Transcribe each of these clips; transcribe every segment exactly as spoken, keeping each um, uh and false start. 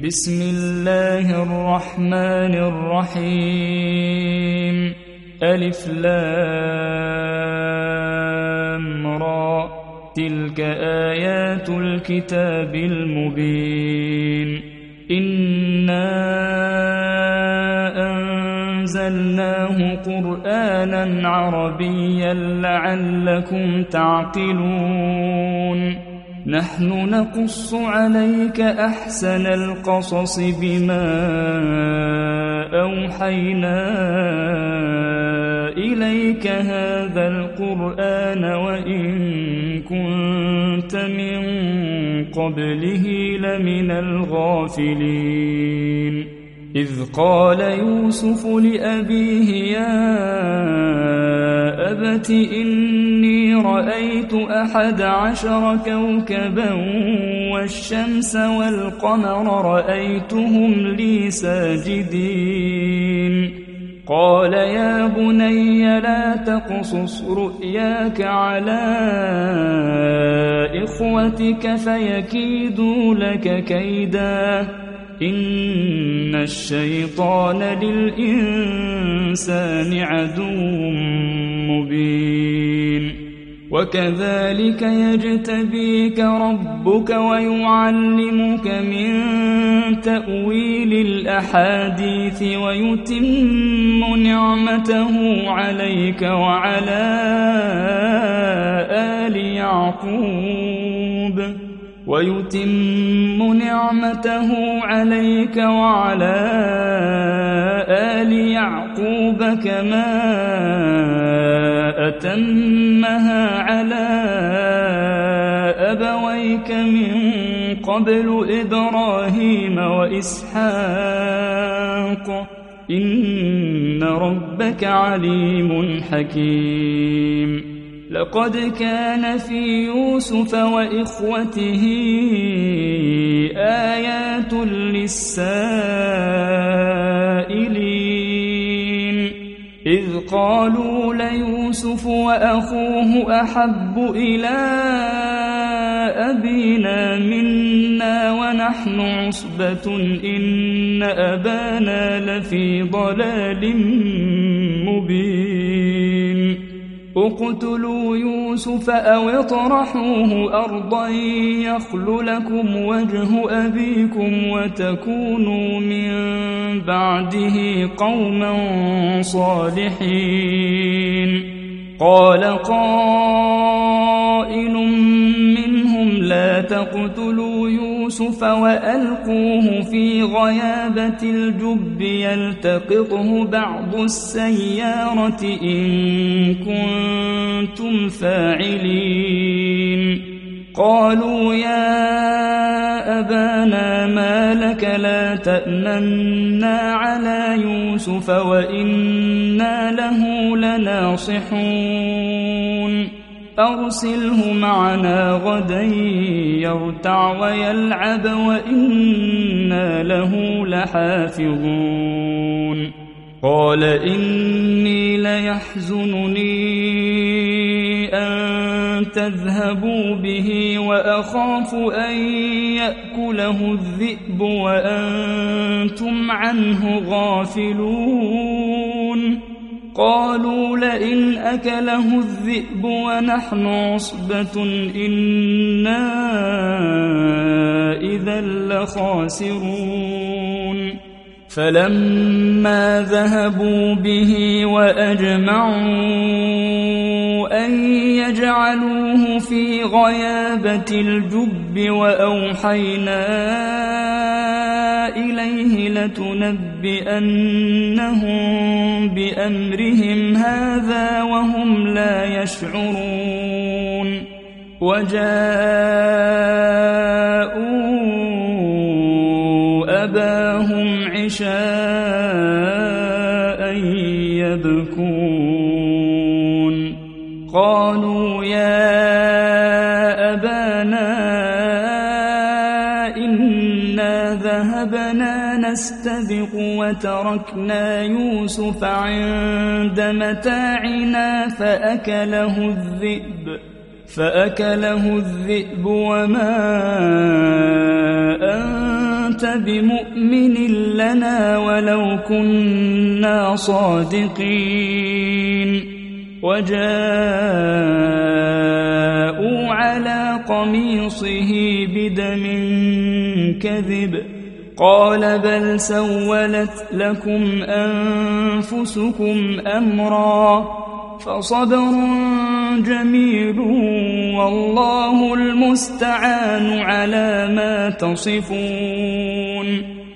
بسم الله الرحمن الرحيم ألف لام را تلك آيات الكتاب المبين إنا أنزلناه قرآنا عربيا لعلكم تعقلون نحن نقص عليك أحسن القصص بما أوحينا إليك هذا القرآن وإن كنت من قبله لمن الغافلين إذ قال يوسف لأبيه يا أبت إني رأيت أحد عشر كوكبا والشمس والقمر رأيتهم لي ساجدين قال يا بني لا تقصص رؤياك على إخوتك فيكيدوا لك كيدا إن الشيطان للإنسان عدو مبين وكذلك يجتبيك ربك ويعلمك من تأويل الأحاديث ويتم نعمته عليك وعلى آل يعقوب ويتم نعمته عليك وعلى آل يعقوب كما أتمها على أبويك من قبل إبراهيم وإسحاق إن ربك عليم حكيم لقد كان في يوسف وإخوته آيات للسائلين إذ قالوا ليوسف وأخوه أحب إلى أبينا منا ونحن عصبة إن أبانا لفي ضلال مبين اقتلوا يوسف أو اطرحوه أرضا يخل لكم وجه أبيكم وتكونوا من بعده قوما صالحين قال قائل منهم لا تقتلوا يوسف وألقوه في غيابة الجب يلتقطه بعض السيارة إن كنتم فاعلين قالوا يا أبانا ما لك لا تأمنا على يوسف وإنا له لناصحون أرسله معنا غدا يرتع ويلعب وإنا له لحافظون قال إني ليحزنني أن تذهبوا به وأخاف أن يأكله الذئب وأنتم عنه غافلون قالوا لئن أكله الذئب ونحن عصبة إنا إذا لخاسرون فلما ذهبوا به وأجمعوا أن يجعلوه في غيابة الجب وأوحينا إليه لتنبئنهم بأمرهم هذا وهم لا يشعرون وجاءوا أباهم عشاء يبكون قالوا يا أبانا إنا ذهبنا نستبق وتركنا يوسف عند متاعنا فأكله الذئب فأكله الذئب وما أنت كنت بمؤمن لنا ولو كنا صادقين وجاءوا على قميصه بدم كذب قال بل سولت لكم أنفسكم أمرا فصبر جميل والله المستعان على ما تصفون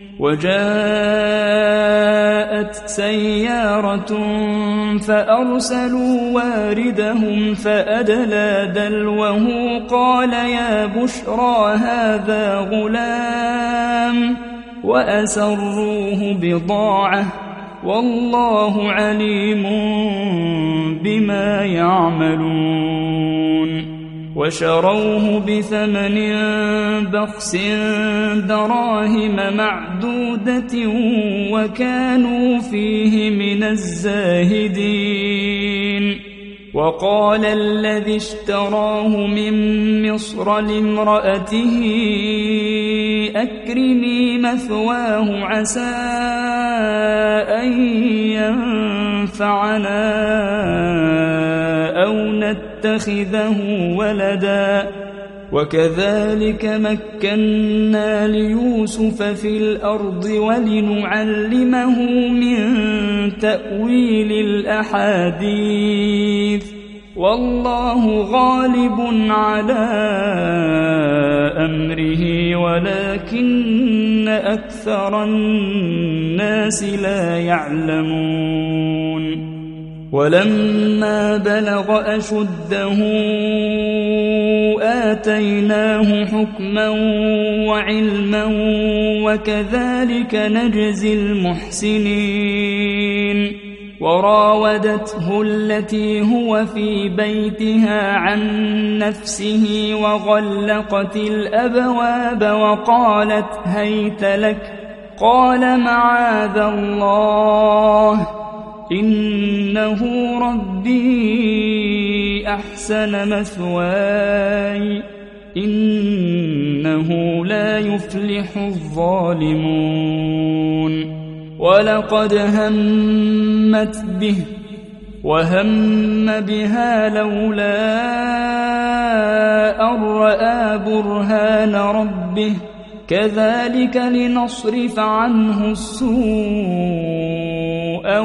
وجاءت سيارة فأرسلوا واردهم فأدلى دلوه قال يا بشرى هذا غلام وأسروه بضاعة والله عليم بما يعملون وشروه بثمن بخس دراهم معدودة وكانوا فيه من الزاهدين وقال الذي اشتراه من مصر لامرأته أكرمي مثواه عسى أن ينفعنا أو نتخذه ولدا وكذلك مكنا ليوسف في الأرض ولنعلمه من تأويل الأحاديث والله غالب على أمره ولكن أكثر الناس لا يعلمون ولما بلغ أشده آتيناه حكما وعلما وكذلك نجزي المحسنين وراودته التي هو في بيتها عن نفسه وغلقت الأبواب وقالت هيت لك قال معاذ الله إنه ربي أحسن مثواي إنه لا يفلح الظالمون ولقد همت به وهم بها لولا أن رأى برهان ربه كذلك لنصرف عنه السوء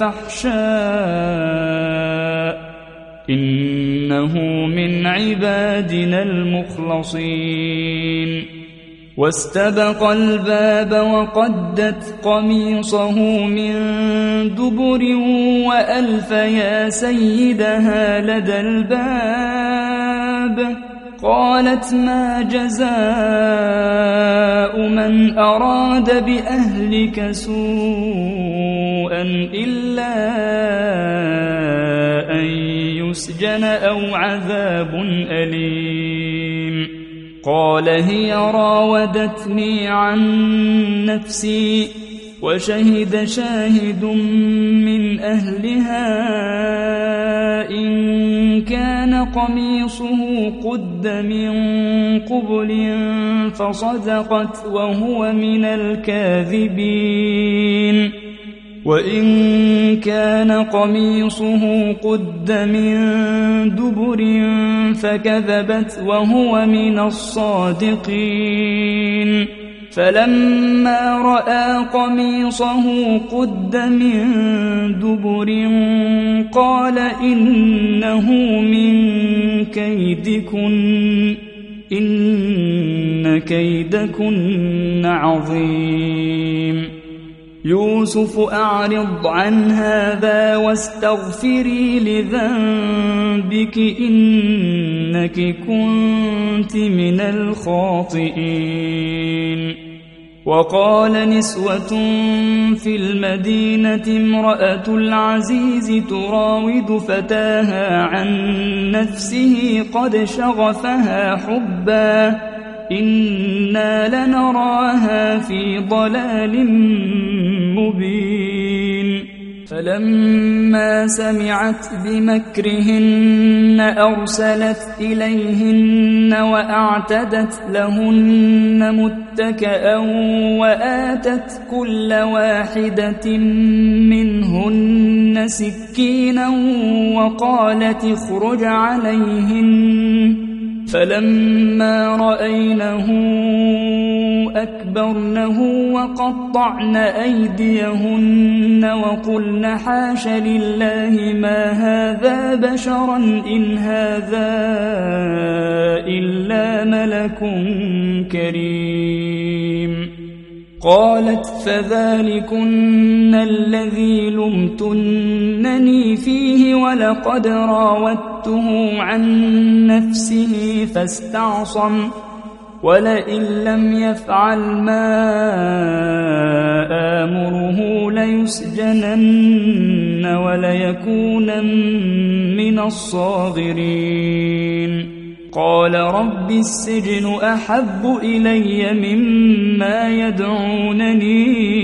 والفحشاء إنه من عبادنا المخلصين واستبق الباب وقدت قميصه من دبر وألف يا سيدها لدى الباب قالت ما جزاء من أراد بأهلك سوءا إلا أن يسجن أو عذاب أليم قال هي راودتني عن نفسي وشهد شاهد من أهلها إن كان قميصه قد من قبل فصدقت وهو من الكاذبين وإن كان قميصه قد من دبر فكذبت وهو من الصادقين فلما رأى قميصه قد من دبر قال إنه من كيدكن إن كيدكن عظيم يوسف أعرض عن هذا واستغفري لذنبك إنك كنت من الخاطئين وقال نسوة في المدينة امرأة العزيز تراود فتاها عن نفسه قد شغفها حبا إنا لنراها في ضلال مبين فلما سمعت بمكرهن أرسلت إليهن وأعتدت لهن متكئا وآتت كل واحدة منهن سكينا وقالت اخرج عليهن فلما رأينه أكبرنه وقطعن أيديهن وقلن حاش لله ما هذا بشرا إن هذا إلا ملك كريم. قالت فذلكن الذي لمتنني فيه ولقد راودته عن نفسه فاستعصم ولئن لم يفعل ما آمره ليسجنن وليكونن من الصاغرين. قال رب السجن أحب إلي مما يدعونني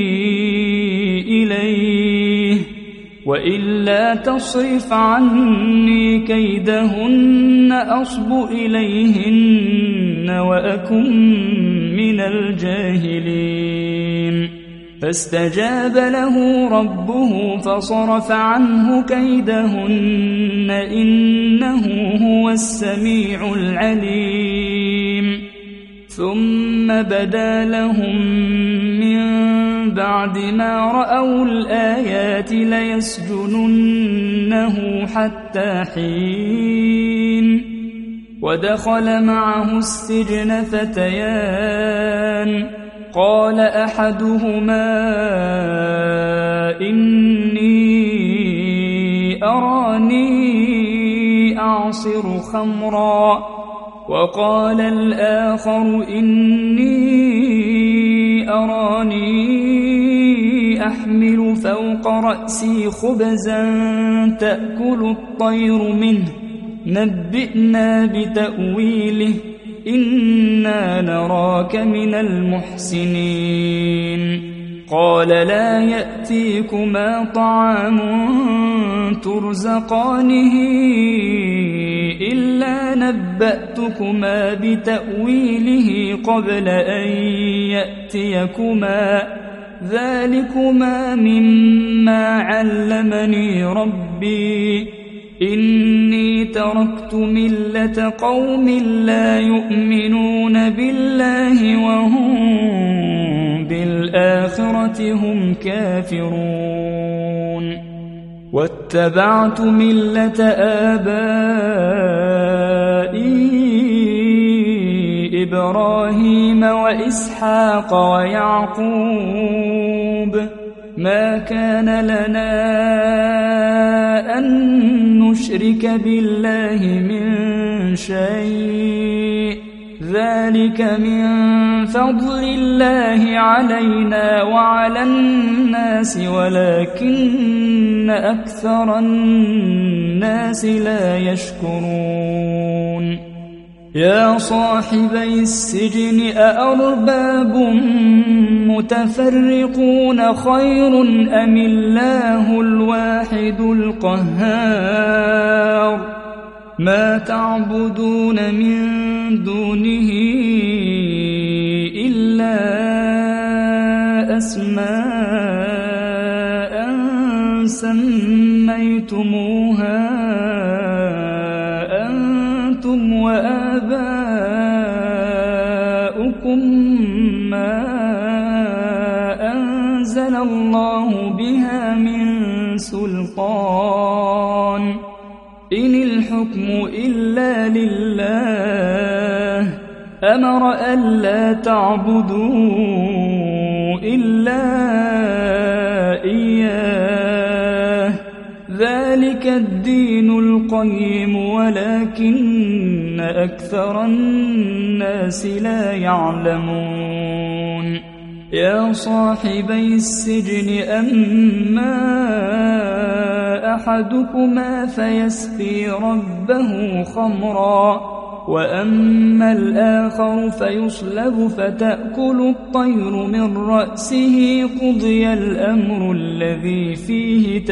إليه وإلا تصرف عني كيدهن أصب إليهن وأكن من الجاهلين. فاستجاب له ربه فصرف عنه كيدهن إنه هو السميع العليم. ثم بدا لهم من بعد ما رأوا الآيات ليسجننه حتى حين. ودخل معه السجن فتيان قال أحدهما إني أراني أعصر خمرا وقال الآخر إني أراني أحمل فوق رأسي خبزا تأكل الطير منه نبئنا بتأويله إنا نراك من المحسنين. قال لا يأتيكما طعام ترزقانه إلا نبأتكما بتأويله قبل أن يأتيكما ذلكما مما علمني ربي إني تركت ملة قوم لا يؤمنون بالله وهم بالآخرة هم كافرون. واتبعت ملة آبائي إبراهيم وإسحاق ويعقوب ما كان لنا أن نشرك بالله من شيء ذلك من فضل الله علينا وعلى الناس ولكن أكثر الناس لا يشكرون. يا صاحبي السجن أأرباب متفرقون خير أم الله الواحد القهار. ما تعبدون من دونه إلا أسماء سميتموها أنتم وآباؤكم ما أنزل الله بها من سلطان إن الحكم إلا لله أمر ألا تعبدوا إلا إياه ذلك الدين القيم ولكن أكثر الناس لا يعلمون. يا صاحبي السجن أما أحدكما فيسقي ربه خمرا وأما الآخر فيصلب فتأكل الطير من رأسه قضي الأمر الذي فيه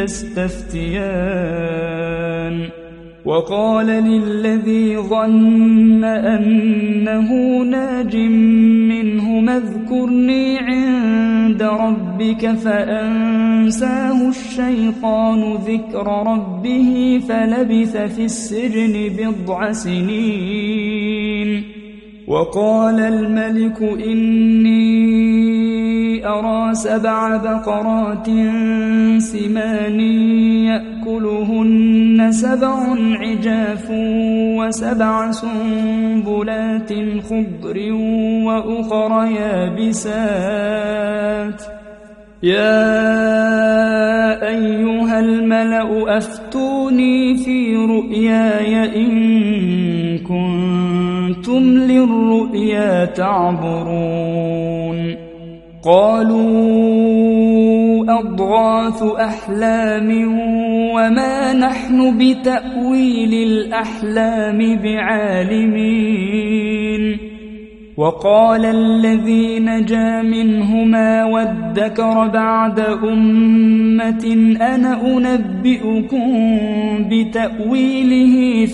تستفتيان وقال للذي ظن أنه ناج منهما اذكرني عند ربك فأنساه الشيطان ذكر ربه فلبث في السجن بضع سنين وقال الملك إني أرى سبع بقرات سمان يأكلهن سبع عجاف وسبع سنبلات خضر وأخر يابسات يا أيها الملأ أفتوني في رؤياي إن كنتم للرؤيا تعبرون قالوا أضغاث أحلام وما نحن بتأويل الأحلام بعالمين وقال الذي نجا منهما وادكر بعد أمة أنا أنبئكم بتأويله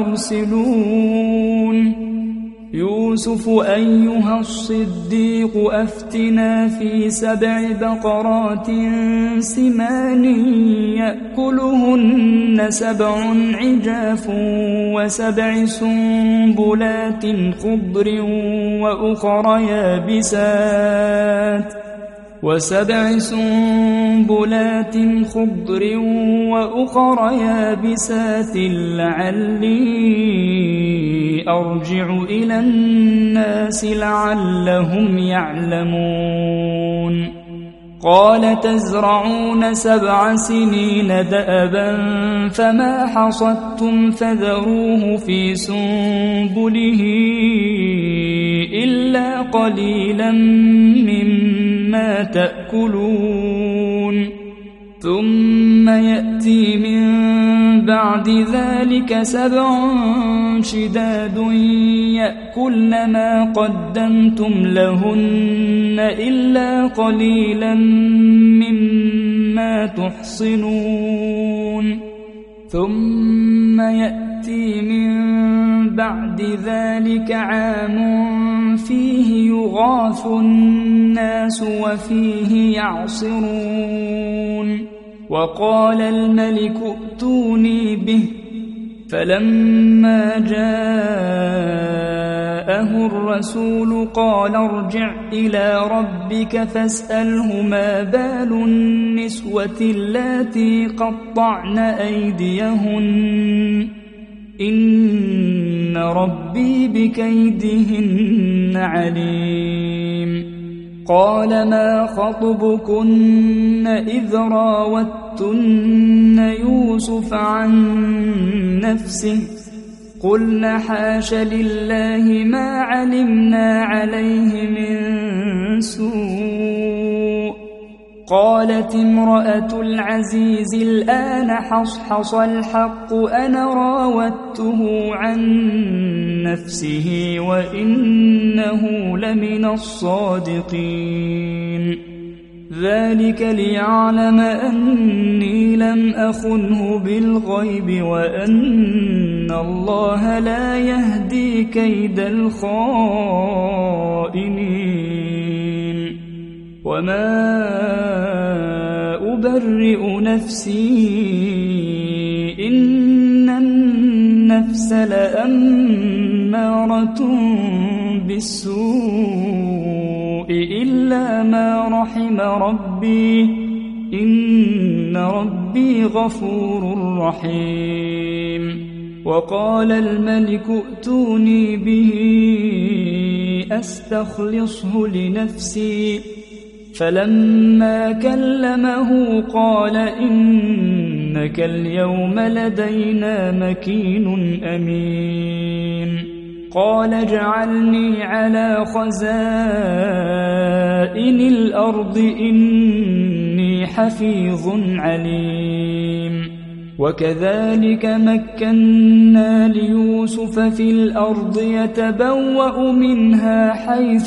فأرسلون يوسف أيها الصديق أفتنا في سبع بقرات سمان يأكلهن سبع عجاف وسبع سنبلات خضر وأخر يابسات وسبع سنبلات خضر وأخر يابسات لعلي أرجع إلى الناس لعلهم يعلمون قال تزرعون سبع سنين دأبا فما حصدتم فذروه في سنبله إلا قليلا مما تأكلون ثم يأتي من بعد ذلك سبع شداد يأكلن ما قدمتم لهن إلا قليلا مما تحصنون ثم يأتي من بعد ذلك عام فيه يغاث الناس وفيه يعصرون وقال الملك ائتوني به فلما جاءه الرسول قال ارجع إلى ربك فاسأله ما بال النسوة اللاتي قطعن أيديهن إن ربي بكيدهن عليم قال ما خطبكن إذ راوتن يوسف عن نفسه قلنا حاش لله ما علمنا عليه من سوء قالت امرأة العزيز الآن حصحص الحق أنا راودته عن نفسه وإنه لمن الصادقين ذلك ليعلم أني لم أخنه بالغيب وأن الله لا يهدي كيد الخائنين وما أبرئ نفسي إن النفس لأمارة بالسوء إلا ما رحم ربي إن ربي غفور رحيم وقال الملك ائتوني به أستخلصه لنفسي فلما كلمه قال إنك اليوم لدينا مكين أمين قال اجعلني على خزائن الأرض إني حفيظ عليم وكذلك مكنا ليوسف في الأرض يتبوأ منها حيث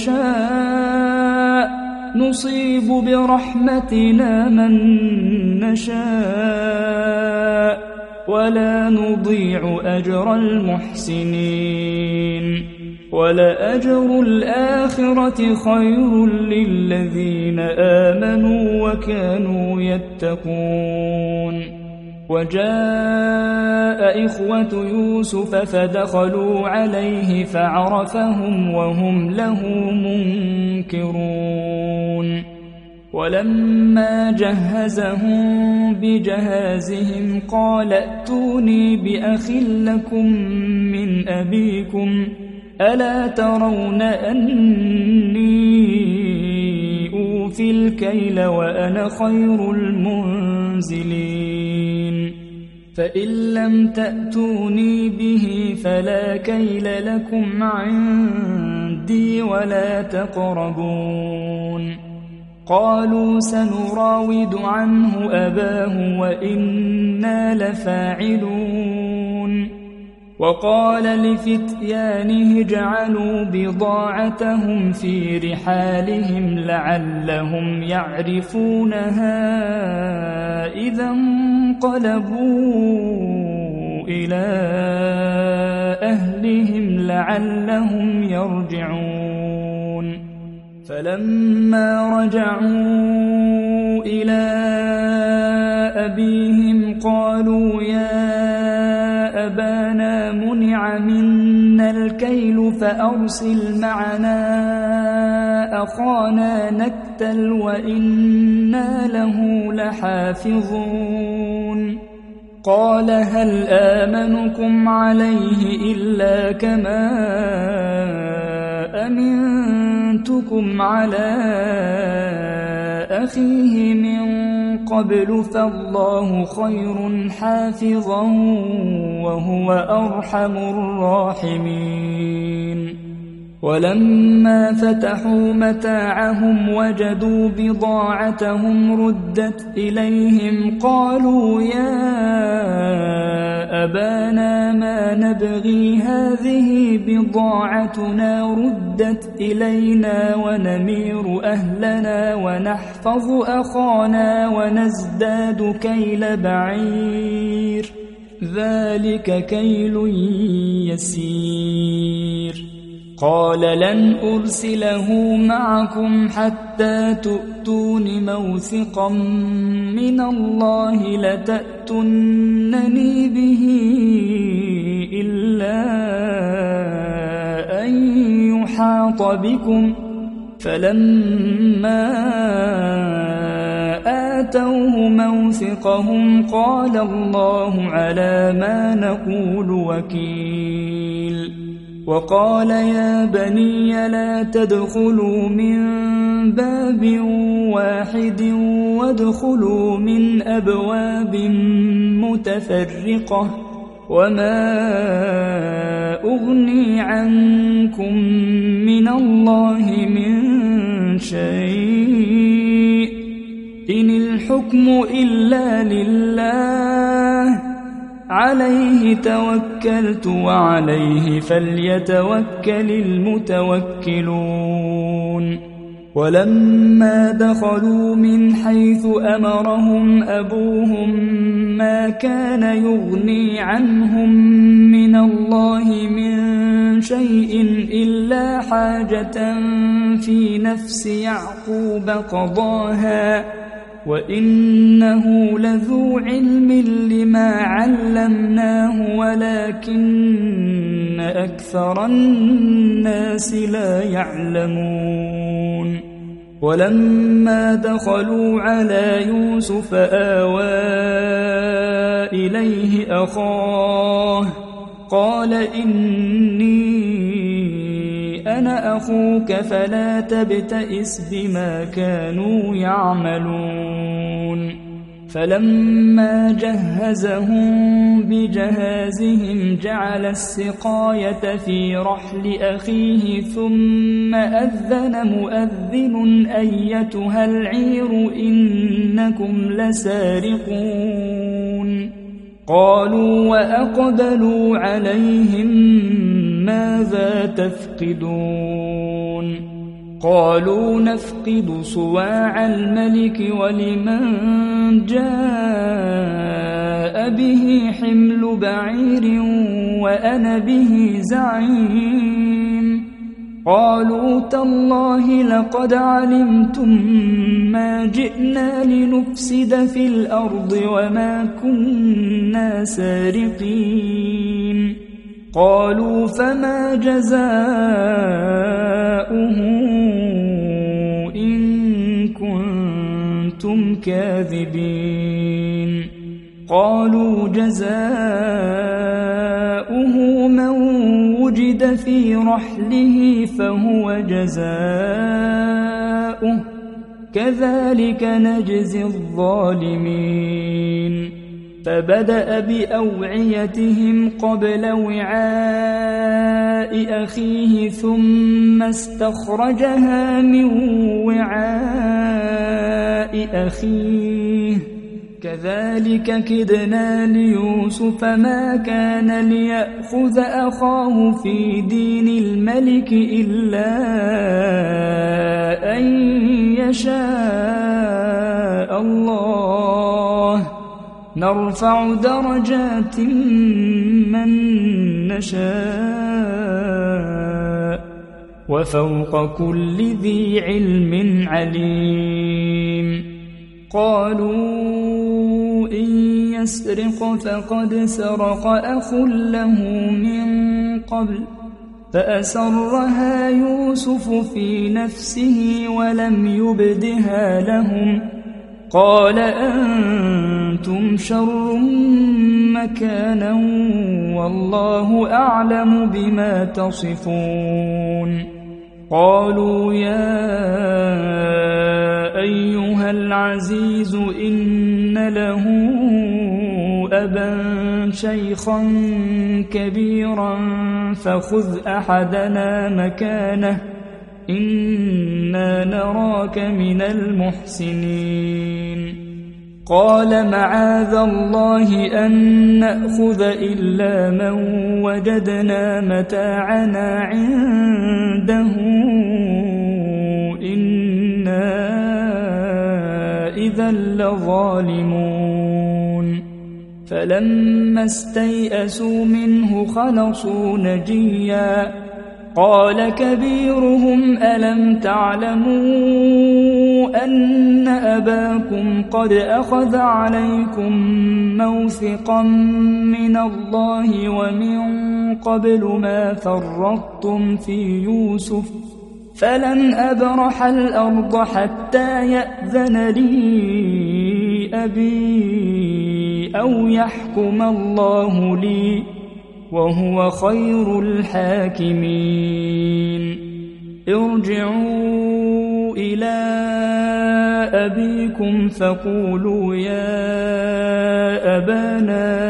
يشاء نصيب برحمتنا من نشاء ولا نضيع أجر المحسنين ولأجر الآخرة خير للذين آمنوا وكانوا يتقون وجاء إخوة يوسف فدخلوا عليه فعرفهم وهم له منكرون ولما جهزهم بجهازهم قال ائتوني بأخ لكم من أبيكم ألا ترون أني أوفي الكيل وأنا خير المنزلين فإن لم تأتوني به فلا كيل لكم عندي ولا تقربون قالوا سنراود عنه أباه وإنا لفاعلون وقال لفتيانه اجعلوا بضاعتهم في رحالهم لعلهم يعرفونها إذا انقلبوا إلى أهلهم لعلهم يرجعون فلما رجعوا إلى أبيهم قالوا يا أبانا منع منا الكيل فأرسل معنا أخانا نكتل وإنا له لحافظون قال هل آمنكم عليه إلا كما أمنتكم على أخيه من قبل فالله خير حافظا وهو أرحم الراحمين ولما فتحوا متاعهم وجدوا بضاعتهم ردت إليهم قالوا يا أبانا ما نبغي هذه بضاعتنا ردت إلينا ونمير أهلنا ونحفظ أخانا ونزداد كيل بعير ذلك كيل يسير قال لن أرسله معكم حتى تؤتون موثقا من الله لتأتونني به إلا أن يحاط بكم فلما آتوه موثقهم قال الله على ما نقول وكيل وقال يا بني لا تدخلوا من باب واحد وادخلوا من أبواب متفرقة وما أغني عنكم من الله من شيء إن الحكم إلا لله عليه توكلت وعليه فليتوكل المتوكلون ولما دخلوا من حيث أمرهم أبوهم ما كان يغني عنهم من الله من شيء إلا حاجة في نفس يعقوب قضاها وإنه لذو علم لما علمناه ولكن أكثر الناس لا يعلمون ولما دخلوا على يوسف آوى إليه أخاه قال إني أنا أخوك فلا تبتئس بما كانوا يعملون فلما جهزهم بجهازهم جعل السقاية في رحل أخيه ثم أذن مؤذن أيتها العير إنكم لسارقون قالوا وأقبلوا عليهم ماذا تفقدون قالوا نفقد صواع الملك ولمن جاء به حمل بعير وأنا به زعيم قالوا تالله لقد علمتم ما جئنا لنفسد في الأرض وما كنا سارقين قالوا فما جزاؤه إن كنتم كاذبين قالوا جزاؤه من وجد في رحله فهو جزاؤه كذلك نجزي الظالمين فبدأ بأوعيتهم قبل وعاء أخيه ثم استخرجها من وعاء أخيه كذلك كدنا ليوسف ما كان ليأخذ أخاه في دين الملك إلا أن يشاء الله نرفع درجات من نشاء وفوق كل ذي علم عليم قالوا إن يسرق فقد سرق أخ له من قبل فأسرها يوسف في نفسه ولم يبدها لهم قال أنتم شر مكانا والله أعلم بما تصفون قالوا يا أيها العزيز إن له أبا شيخا كبيرا فخذ أحدنا مكانه إنا نراك من المحسنين قال معاذ الله أن نأخذ إلا من وجدنا متاعنا عنده إنا إذا لظالمون فلما استيئسوا منه خلصوا نجيا قال كبيرهم ألم تعلموا أن أباكم قد أخذ عليكم موثقا من الله ومن قبل ما فرطتم في يوسف فلن أبرح الأرض حتى يأذن لي أبي أو يحكم الله لي وهو خير الحاكمين ارجعوا إلى أبيكم فقولوا يا أبانا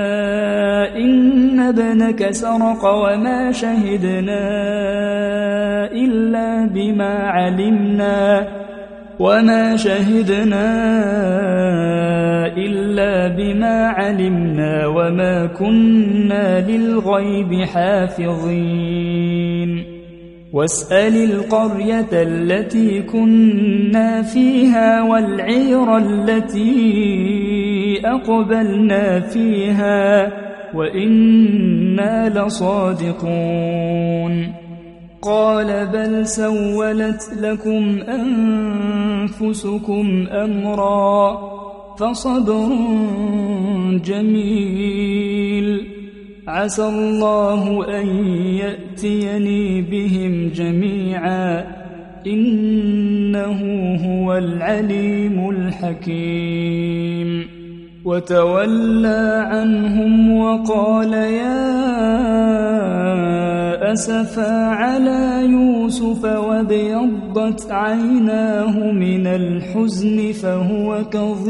إن ابنك سرق وما شهدنا إلا بما علمنا وما شهدنا إلا بما علمنا وما كنا للغيب حافظين واسأل القرية التي كنا فيها والعير التي أقبلنا فيها وإنا لصادقون قال بل سولت لكم أنفسكم أمرا فصبر جميل عسى الله أن يأتيني بهم جميعا إنه هو العليم الحكيم وتولى عنهم وقال يا أسفا على يوسف وابيضت عيناه من الحزن فهو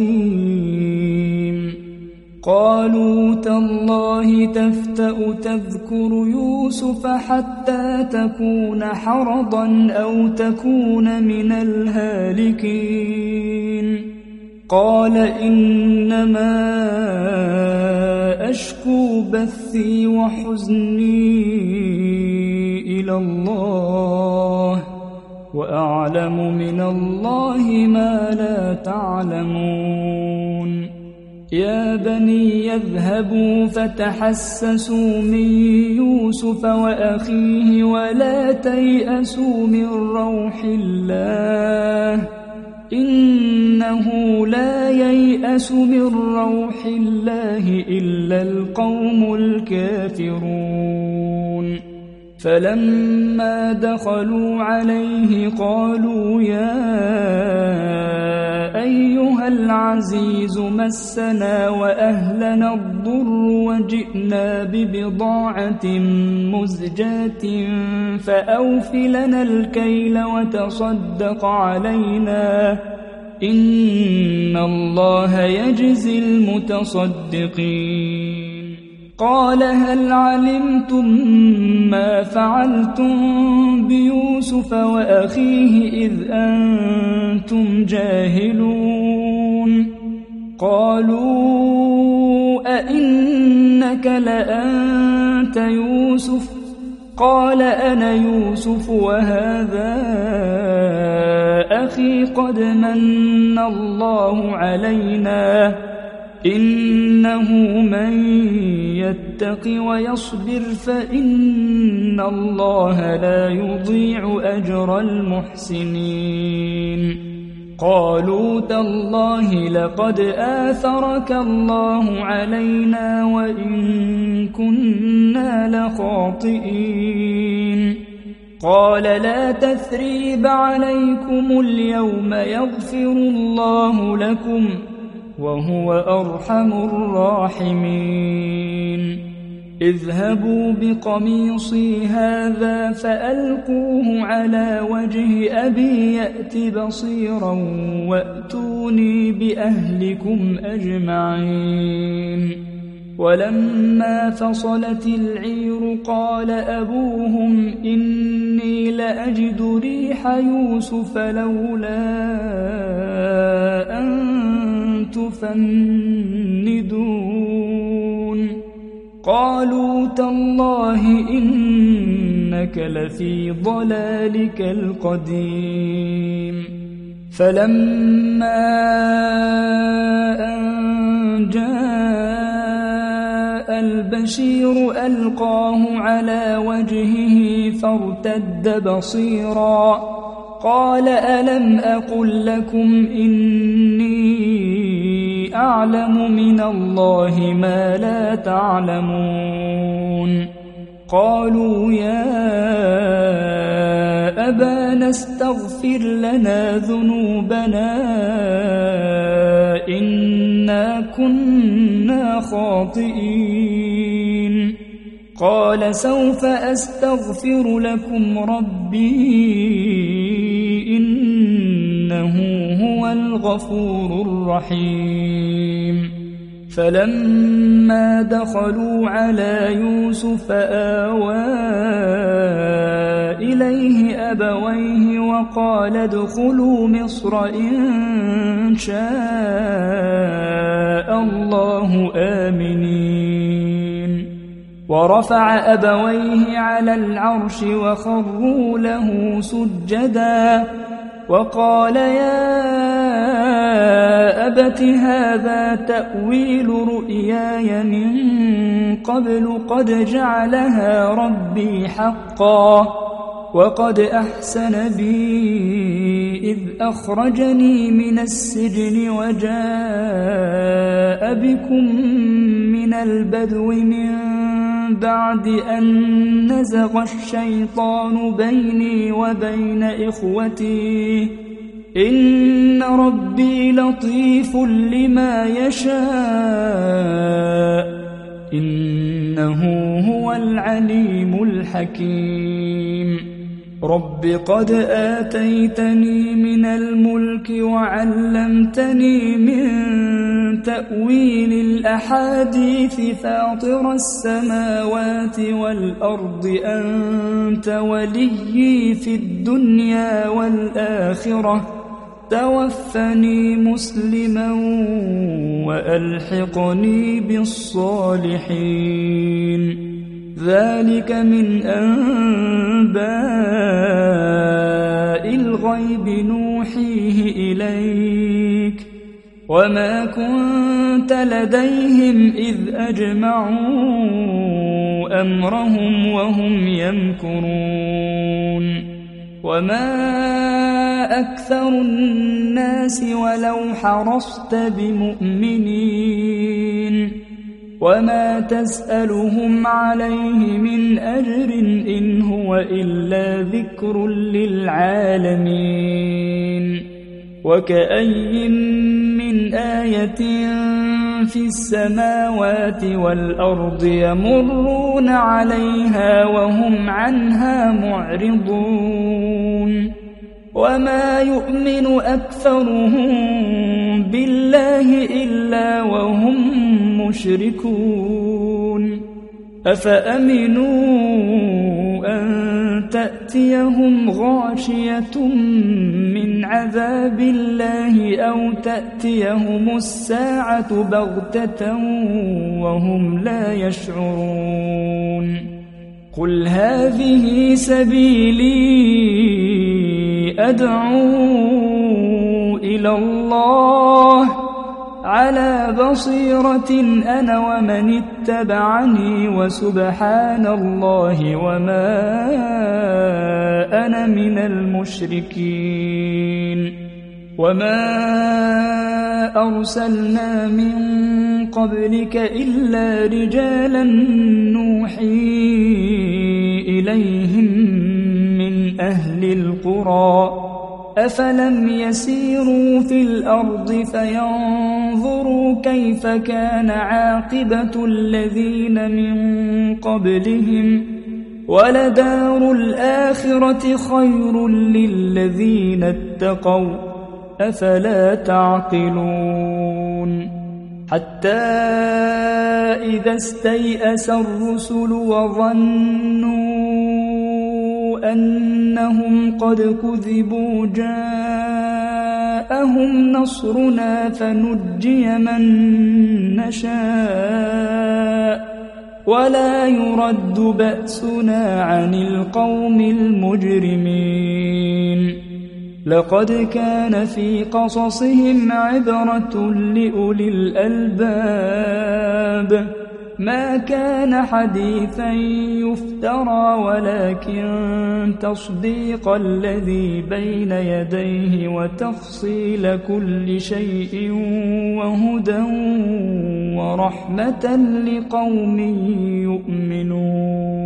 كظيم قالوا تالله تفتأ تذكر يوسف حتى تكون حرضا أو تكون من الهالكين قال إنما أشكو بثي وحزني إلى الله وأعلم من الله ما لا تعلمون يا بني يذهبوا فتحسسوا من يوسف وأخيه ولا تيأسوا من روح الله إنه لا ييأس من روح الله إلا القوم الكافرون فلما دخلوا عليه قالوا يا أيها العزيز مسنا وأهلنا الضر وجئنا ببضاعة مزجاة فأوف لنا الكيل وتصدق علينا إن الله يجزي المتصدقين قال هل علمتم ما فعلتم بيوسف وأخيه إذ أنتم جاهلون قالوا أئنك لأنت يوسف قال أنا يوسف وهذا أخي قد من الله علينا إنه من يتق ويصبر فإن الله لا يضيع أجر المحسنين قالوا تالله لقد آثرك الله علينا وإن كنا لخاطئين قال لا تثريب عليكم اليوم يغفر الله لكم وهو أرحم الراحمين اذهبوا بقميصي هذا فألقوه على وجه أبي يأت بصيرا وأتوني بأهلكم أجمعين ولما فصلت العير قال أبوهم إني لأجد ريح يوسف لولا أن تفندون قالوا تالله إنك لفي ضلالك القديم فلما أن جاء البشير ألقاه على وجهه فارتد بصيرا قال ألم أقل لكم إني أعلم من الله ما لا تعلمون قالوا يا أبانا استغفر لنا ذنوبنا إنا كنا خاطئين قال سوف أستغفر لكم ربي إنه هو الغفور الرحيم فلما دخلوا على يوسف آوى إليه أبويه وقال ادخلوا مصر إن شاء الله آمنين ورفع أبويه على العرش وخروا له سجدا وقال يا أبت هذا تأويل رؤياي من قبل قد جعلها ربي حقا وقد أحسن بي إذ أخرجني من السجن وجاء بكم من البدو من بعد أن نزغ الشيطان بيني وبين إخوتي إن ربي لطيف لما يشاء إنه هو العليم الحكيم رب قد آتيتني من الملك وعلمتني من تأويل الأحاديث فاطر السماوات والأرض أنت وليي في الدنيا والآخرة توفني مسلما وألحقني بالصالحين ذلك من أنباء الغيب نوحيه إليك وما كنت لديهم إذ أجمعوا أمرهم وهم يمكرون وما أكثر الناس ولو حرصت بمؤمنين وما تسألهم عليه من أجر إن هو إلا ذكر للعالمين وكأي من آية في السماوات والأرض يمرون عليها وهم عنها معرضون وما يؤمن أكثرهم بالله إلا وهم مشركون أفأمنوا أن تأتيهم غاشية من عذاب الله أو تأتيهم الساعة بغتة وهم لا يشعرون قل هذه سبيلي أدعو إلى الله على بصيرة أنا ومن اتبعني وسبحان الله وما أنا من المشركين وما أرسلنا من قبلك إلا رجالا نوحي إليهم من أهل القرى أفلم يسيروا في الأرض فينظروا كيف كان عاقبة الذين من قبلهم ولدار الآخرة خير للذين اتقوا أفلا تعقلون حتى إذا استيأس الرسل وظنوا أنهم قد كذبوا جاءهم نصرنا فنجي من نشاء ولا يرد بأسنا عن القوم المجرمين لقد كان في قصصهم عبرة لأولي الألباب ما كان حديثا يفترى ولكن تصديق الذي بين يديه وتفصيل كل شيء وهدى ورحمة لقوم يؤمنون